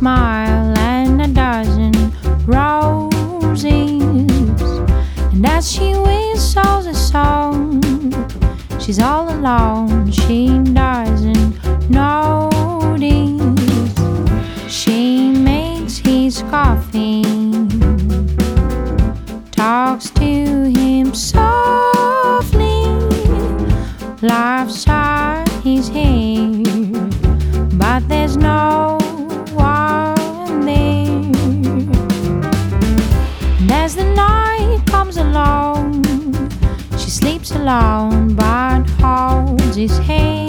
smile and a dozen roses. And as she whistles a song, she's all alone, she doesn't notice. She makes his coffee, talks to him softly, laughs at his hair, but there's no one there. And as the night comes along, she sleeps alone but holds his hand.